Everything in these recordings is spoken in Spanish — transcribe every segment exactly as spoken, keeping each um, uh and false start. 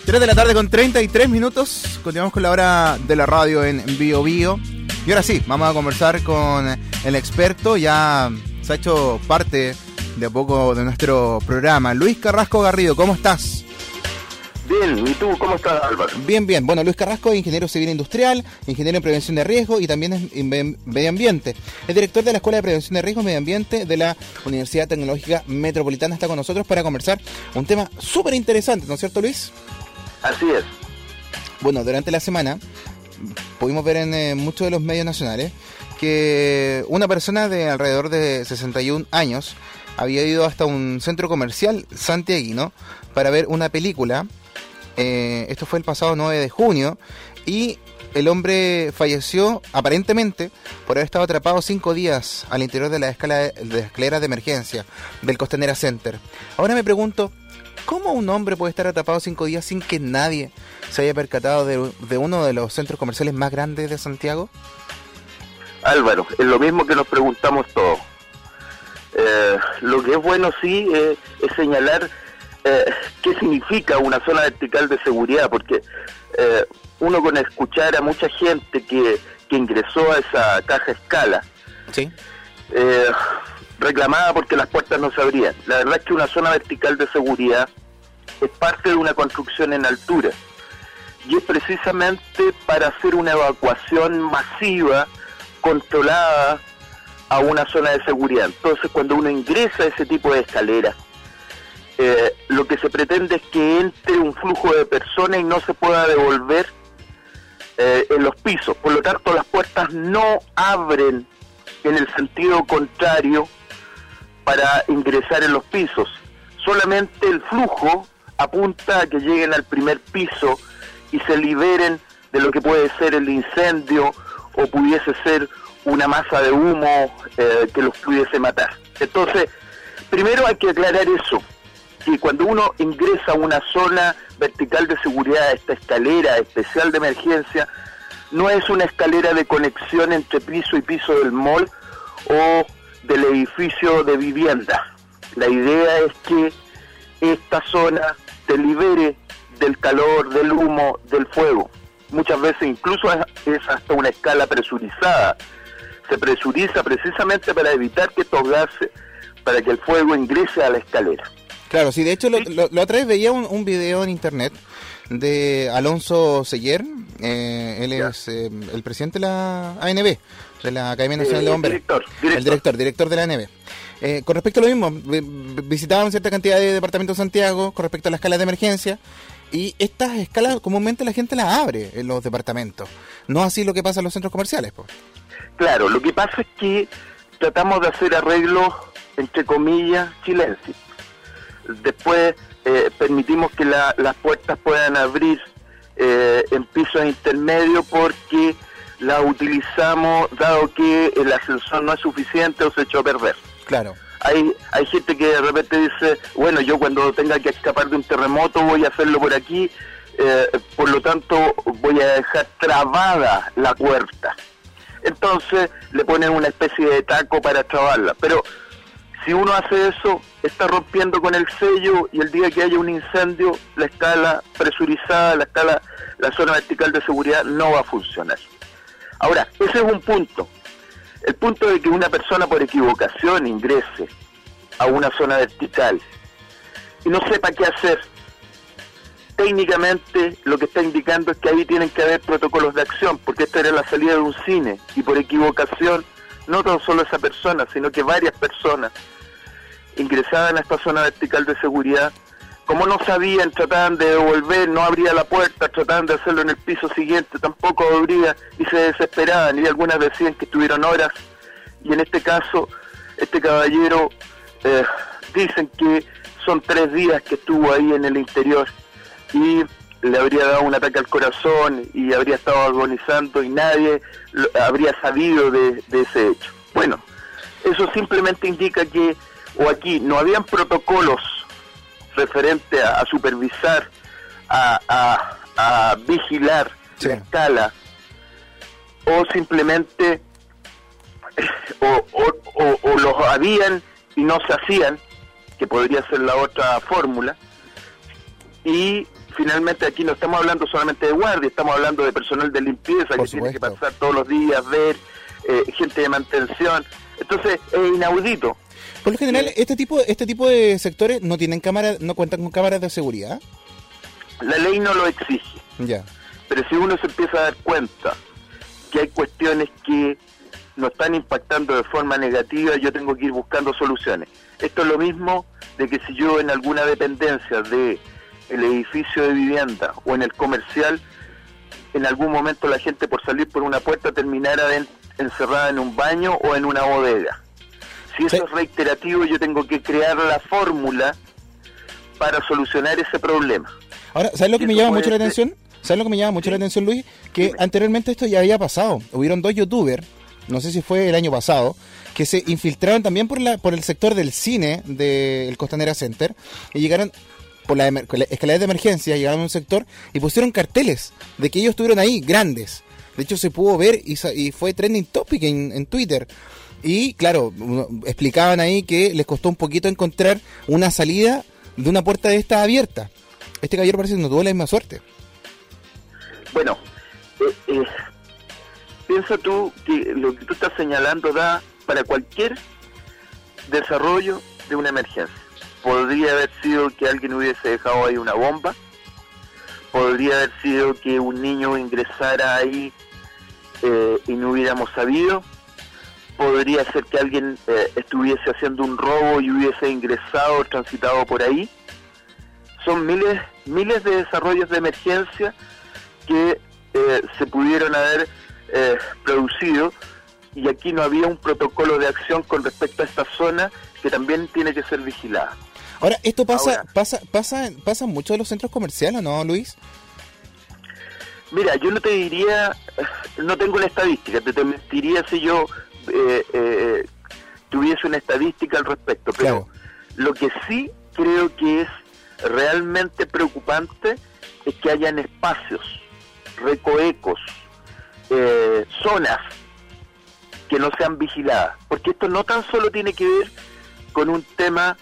tres de la tarde con treinta y tres minutos. Continuamos con la hora de la radio en Bio Bio. Y ahora sí, vamos a conversar con el experto. Ya se ha hecho parte de a poco de nuestro programa. Luis Carrasco Garrido, ¿cómo estás? Bien, ¿y tú cómo estás, Álvaro? Bien, bien. Bueno, Luis Carrasco es ingeniero civil industrial, ingeniero en prevención de riesgo y también es medio ambiente. Es director de la Escuela de Prevención de Riesgo y Medio Ambiente de la Universidad Tecnológica Metropolitana. Está con nosotros para conversar un tema súper interesante, ¿no es cierto, Luis? Así es. Bueno, durante la semana pudimos ver en eh, muchos de los medios nacionales que una persona de alrededor de sesenta y un años había ido hasta un centro comercial santiaguino para ver una película. Eh, esto fue el pasado nueve de junio y el hombre falleció aparentemente por haber estado atrapado cinco días al interior de la escala de, de escaleras de emergencia del Costanera Center. Ahora me pregunto, ¿cómo un hombre puede estar atrapado cinco días sin que nadie se haya percatado de, de uno de los centros comerciales más grandes de Santiago? Álvaro, es lo mismo que nos preguntamos todos. Eh, lo que es bueno sí eh, es señalar Eh, qué significa una zona vertical de seguridad, porque eh, uno con escuchar a mucha gente que, que ingresó a esa caja escala, ¿sí? eh, reclamaba porque las puertas no se abrían. La verdad es que una zona vertical de seguridad es parte de una construcción en altura y es precisamente para hacer una evacuación masiva, controlada a una zona de seguridad. Entonces, cuando uno ingresa a ese tipo de escaleras, Eh, lo que se pretende es que entre un flujo de personas y no se pueda devolver eh, en los pisos. Por lo tanto, las puertas no abren en el sentido contrario para ingresar en los pisos. Solamente el flujo apunta a que lleguen al primer piso y se liberen de lo que puede ser el incendio o pudiese ser una masa de humo eh, que los pudiese matar. Entonces, primero hay que aclarar eso, que cuando uno ingresa a una zona vertical de seguridad, esta escalera especial de emergencia, no es una escalera de conexión entre piso y piso del mall o del edificio de vivienda. La idea es que esta zona te libere del calor, del humo, del fuego. Muchas veces incluso es hasta una escala presurizada. Se presuriza precisamente para evitar que estos gases, para que el fuego ingrese a la escalera. Claro, sí, de hecho, lo, lo, la otra vez veía un, un video en internet de Alonso Seller, eh, él ya. es eh, el presidente de la A N B, de la Academia Nacional eh, de Bomberos. Director, director. El director, director de la A N B. Eh, con respecto a lo mismo, visitaban cierta cantidad de departamentos de Santiago con respecto a las escalas de emergencia, y estas escalas comúnmente la gente las abre en los departamentos, no así lo que pasa en los centros comerciales, pues. Claro, lo que pasa es que tratamos de hacer arreglos, entre comillas, silencio. Después eh, permitimos que la, las puertas puedan abrir eh, en pisos intermedios porque las utilizamos dado que el ascensor no es suficiente o se echó a perder. Claro. Hay, hay gente que de repente dice, bueno, yo cuando tenga que escapar de un terremoto voy a hacerlo por aquí, eh, por lo tanto voy a dejar trabada la puerta. Entonces le ponen una especie de taco para trabarla, pero si uno hace eso, está rompiendo con el sello y el día que haya un incendio, la escala presurizada, la escala, la zona vertical de seguridad no va a funcionar. Ahora, ese es un punto. El punto de que una persona por equivocación ingrese a una zona vertical y no sepa qué hacer, técnicamente lo que está indicando es que ahí tienen que haber protocolos de acción, porque esta era la salida de un cine y por equivocación, no tan solo esa persona, sino que varias personas ingresaban a esta zona vertical de seguridad, como no sabían, trataban de devolver, no abría la puerta, trataban de hacerlo en el piso siguiente, tampoco abría y se desesperaban, y algunas decían que estuvieron horas, y en este caso, este caballero, eh, dicen que son tres días que estuvo ahí en el interior, y le habría dado un ataque al corazón, y habría estado agonizando, y nadie lo, habría sabido de, de ese hecho. Bueno, eso simplemente indica que o aquí no habían protocolos referente a, a supervisar, a, a, a vigilar sí. la escala, o simplemente o, o, o, o los habían y no se hacían, que podría ser la otra fórmula, y finalmente aquí no estamos hablando solamente de guardia, estamos hablando de personal de limpieza Por que supuesto. tiene que pasar todos los días, ver eh, gente de mantención. Entonces es inaudito. Por lo general, Sí. este tipo este tipo de sectores no tienen cámaras, no cuentan con cámaras de seguridad. La ley no lo exige, Ya. pero si uno se empieza a dar cuenta que hay cuestiones que nos están impactando de forma negativa, yo tengo que ir buscando soluciones. Esto es lo mismo de que si yo en alguna dependencia de el edificio de vivienda o en el comercial, en algún momento la gente por salir por una puerta terminara de, encerrada en un baño o en una bodega. Si eso Sí. es reiterativo, yo tengo que crear la fórmula para solucionar ese problema. Ahora, ¿sabes lo que Y me eso llama puede mucho la ser- atención? ¿Sabes lo que me llama mucho Sí. la atención, Luis? Que Dime. anteriormente esto ya había pasado. Hubieron dos youtubers, no sé si fue el año pasado, que se infiltraron también por la por el sector del cine del Costanera Center y llegaron por la, emer- con la escalera de emergencia, llegaron a un sector y pusieron carteles de que ellos estuvieron ahí, grandes. De hecho, se pudo ver y, sa- y fue trending topic en, en Twitter. Y claro, uno- explicaban ahí que les costó un poquito encontrar una salida de una puerta de esta abierta. Este caballero parece que no tuvo la misma suerte. Bueno, eh, eh, piensa tú que lo que tú estás señalando da para cualquier desarrollo de una emergencia. Podría haber sido que alguien hubiese dejado ahí una bomba, podría haber sido que un niño ingresara ahí eh, y no hubiéramos sabido, podría ser que alguien eh, estuviese haciendo un robo y hubiese ingresado o transitado por ahí. Son miles, miles de desarrollos de emergencia que eh, se pudieron haber eh, producido, y aquí no había un protocolo de acción con respecto a esta zona que también tiene que ser vigilada. Ahora, esto pasa, Ahora. pasa, pasa, pasa en muchos de los centros comerciales, ¿no, Luis? Mira, yo no te diría, eh, no tengo una estadística, te, te mentiría si yo eh, eh, tuviese una estadística al respecto, pero Claro. lo que sí creo que es realmente preocupante es que hayan espacios, recoecos, eh, zonas que no sean vigiladas, porque esto no tan solo tiene que ver con un tema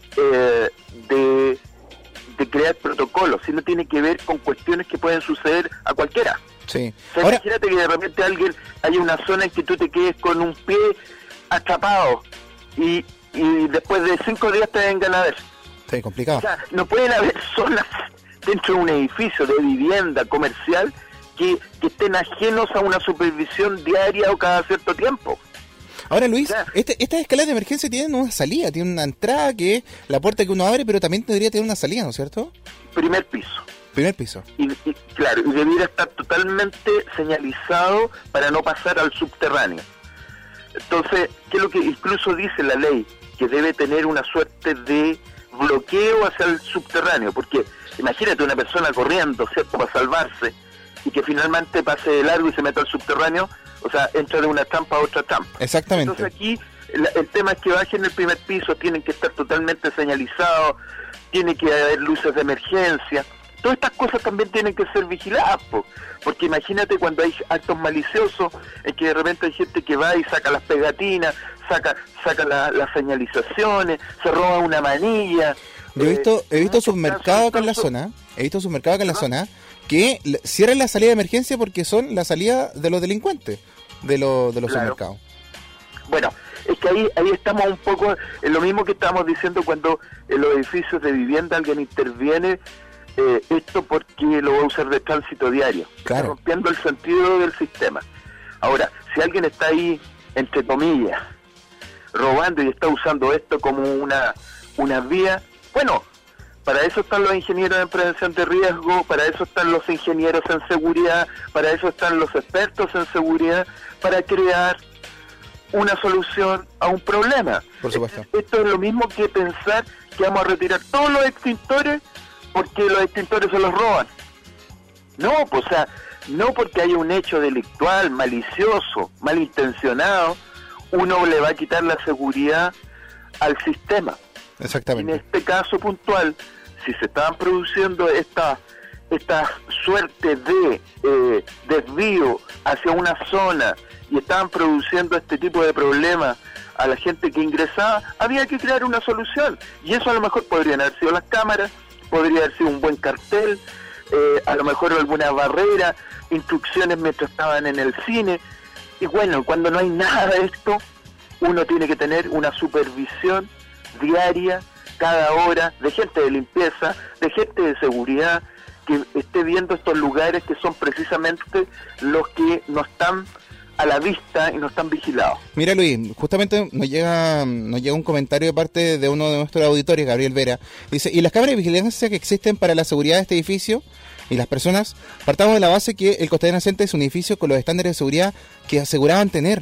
eh, de, de crear protocolos, sino tiene que ver con cuestiones que pueden suceder a cualquiera. Sí. O sea, Ahora, imagínate que de repente alguien haya una zona en que tú te quedes con un pie atrapado y, y después de cinco días te vengan a ver. sí, complicado. O sea, no pueden haber zonas dentro de un edificio de vivienda comercial que, que estén ajenos a una supervisión diaria o cada cierto tiempo. Ahora, Luis, Ya. este, estas escaleras de emergencia tienen una salida, tienen una entrada que es la puerta que uno abre, pero también debería tener una salida, ¿no es cierto? Primer piso. Primer piso. Y, y, claro, y debiera estar totalmente señalizado para no pasar al subterráneo. Entonces, ¿qué es lo que incluso dice la ley? Que debe tener una suerte de bloqueo hacia el subterráneo, porque imagínate una persona corriendo, ¿cierto?, para salvarse, y que finalmente pase de largo y se meta al subterráneo, o sea, entra de una trampa a otra trampa. Exactamente. Entonces aquí la- el tema es que bajen el primer piso, tienen que estar totalmente señalizados, tiene que haber luces de emergencia. Todas estas cosas también tienen que ser vigiladas, po, porque imagínate cuando hay actos maliciosos, en que de repente hay gente que va y saca las pegatinas, saca saca la- las señalizaciones, se roba una manilla. Yo he eh, visto, he visto muchos supermercados casos, acá en la incluso- zona, he visto supermercados acá en la Ajá. zona que le- cierran la salida de emergencia porque son la salida de los delincuentes de, los de los Claro. supermercados. Bueno, es que ahí ahí estamos un poco en lo mismo que estábamos diciendo cuando en los edificios de vivienda alguien interviene, eh, esto porque lo va a usar de tránsito diario, Claro. está rompiendo el sentido del sistema. Ahora, si alguien está ahí, entre comillas, robando y está usando esto como una, una vía, bueno, para eso están los ingenieros en prevención de riesgo, para eso están los ingenieros en seguridad, para eso están los expertos en seguridad, para crear una solución a un problema. Por supuesto. Esto, esto es lo mismo que pensar que vamos a retirar todos los extintores porque los extintores se los roban. No, pues, o sea, no porque haya un hecho delictual, malicioso, malintencionado, uno le va a quitar la seguridad al sistema. En Exactamente. este caso puntual, si se estaban produciendo esta esta suerte de eh, desvío hacia una zona y estaban produciendo este tipo de problemas a la gente que ingresaba, había que crear una solución. Y eso a lo mejor podrían haber sido las cámaras, podría haber sido un buen cartel, eh, a lo mejor alguna barrera, instrucciones mientras estaban en el cine. Y bueno, cuando no hay nada de esto, uno tiene que tener una supervisión diaria, cada hora, de gente de limpieza, de gente de seguridad, que esté viendo estos lugares que son precisamente los que no están a la vista y no están vigilados. Mira, Luis, justamente nos llega nos llega un comentario de parte de uno de nuestros auditores, Gabriel Vera. Dice, ¿y las cámaras de vigilancia que existen para la seguridad de este edificio y las personas? Partamos de la base que el Costanera Naciente es un edificio con los estándares de seguridad que aseguraban tener.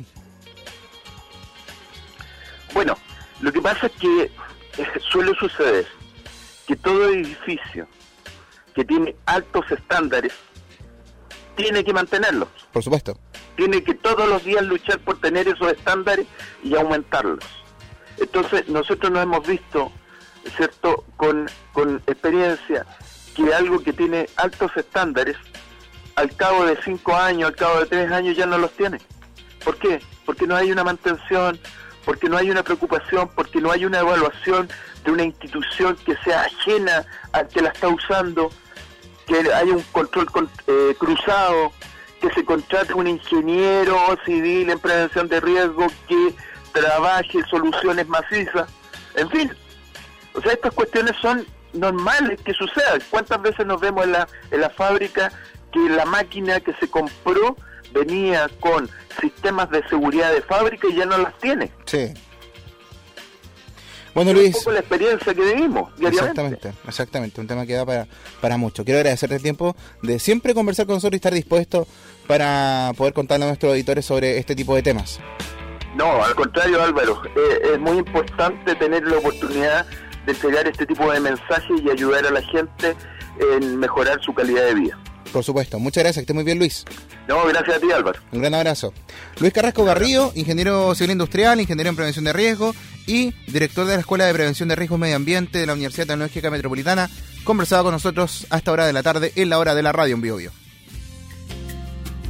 Bueno, lo que pasa es que eh, suele suceder que todo edificio que tiene altos estándares tiene que mantenerlos. Por supuesto. Tiene que todos los días luchar por tener esos estándares y aumentarlos. Entonces, nosotros nos hemos visto, ¿cierto?, con, con experiencia, que algo que tiene altos estándares, al cabo de cinco años, al cabo de tres años, ya no los tiene. ¿Por qué? Porque no hay una mantención, porque no hay una preocupación, porque no hay una evaluación de una institución que sea ajena al que la está usando, que haya un control con, eh, cruzado, que se contrate un ingeniero civil en prevención de riesgo que trabaje soluciones macizas, en fin. O sea, estas cuestiones son normales que sucedan. ¿Cuántas veces nos vemos en la, en la fábrica que la máquina que se compró venía con sistemas de seguridad de fábrica y ya no las tiene? Sí. Bueno, Luis, un poco la experiencia que vivimos diariamente. Exactamente, exactamente, un tema que da para, para mucho. Quiero agradecerte el tiempo de siempre conversar con nosotros y estar dispuesto para poder contarle a nuestros auditores sobre este tipo de temas. No, al contrario, Álvaro, eh, es muy importante tener la oportunidad de entregar este tipo de mensajes y ayudar a la gente en mejorar su calidad de vida. Por supuesto, muchas gracias, que esté muy bien, Luis. No, gracias a ti, Álvaro. Un gran abrazo. Luis Carrasco Garrido, ingeniero civil industrial, ingeniero en prevención de riesgo y director de la Escuela de Prevención de Riesgos Medio Ambiente de la Universidad Tecnológica Metropolitana, conversaba con nosotros a esta hora de la tarde, en la hora de la radio en Biobío.